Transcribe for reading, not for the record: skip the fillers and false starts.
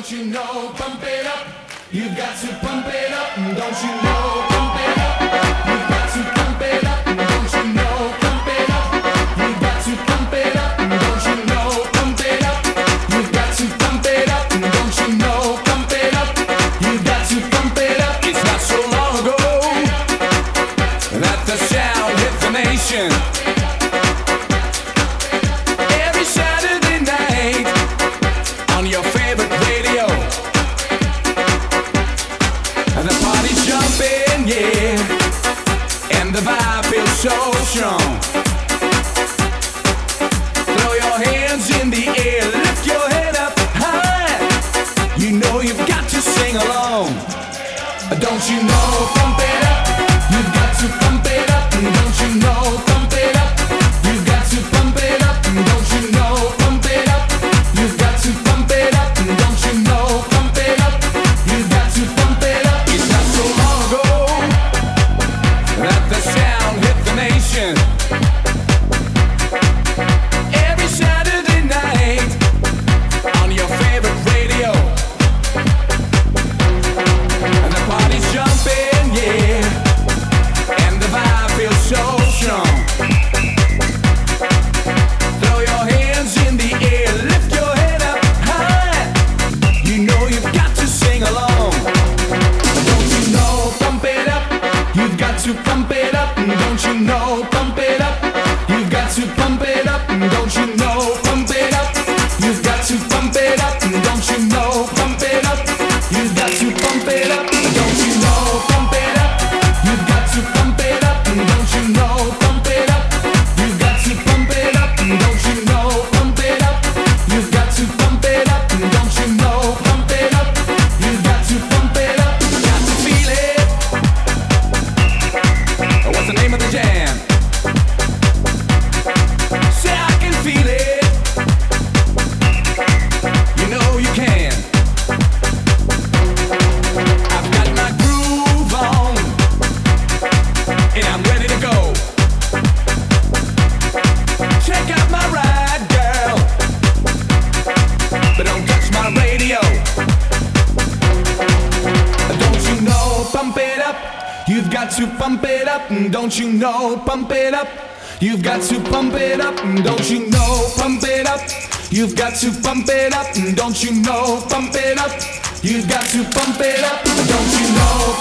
Don't you know, pump it up. You've got to pump it up. Don't you know, pump it up. You've got to pump it up. Don't you know, pump it up. You've got to pump it up. Don't you know, pump it up. You've got to pump it up. Don't you know, pump it up. You've got to pump it up. It's not so long ago that the sound hit the nation. Every Saturday night on your favorite radio, and the party's jumping, yeah, and the vibe feels so strong. Throw your hands in the air, lift your head up high. You know you've got to sing along. Don't you know, pump it up. You've got to pump it up. Don't you know, pump it up. You've got to pump it up. Don't you know, pump it up. You've got to pump it up. Don't you know, pump it up. You've got to pump it up. It's not so long ago that the sound hit the nation. Every Saturday night on your favorite radio, and the party's jumping, yeah, and the vibe feels so strong. Throw your hands in the air, lift your head up high. You know you've got to sing along. Don't you know, pump it up. You've got to pump it up. Don't you know, pump it up. You've got to pump it up. Don't you know, pump it up. You've got to pump it up. Don't you know, pump it up. You've got to pump it up. Don't you know, pump it up. You've got to pump it up. Don't you know, pump it up. You've got to pump it up. Don't you know, pump it up. You've got to pump it up. Don't you know, pump it up. You've got to pump it up. Got to feel it. What's the name of the jam? Say I can feel it. You know you can. I've got my groove on, and I'm ready to go. Check out my ride, girl, but don't touch my radio. Don't you know, pump it up. You've got to pump it up. Don't you know, pump it up. You've got to pump it up. Don't you know, pump it up. You've got to pump it up. Don't you know, pump it up. You've got to pump it up. Don't you know,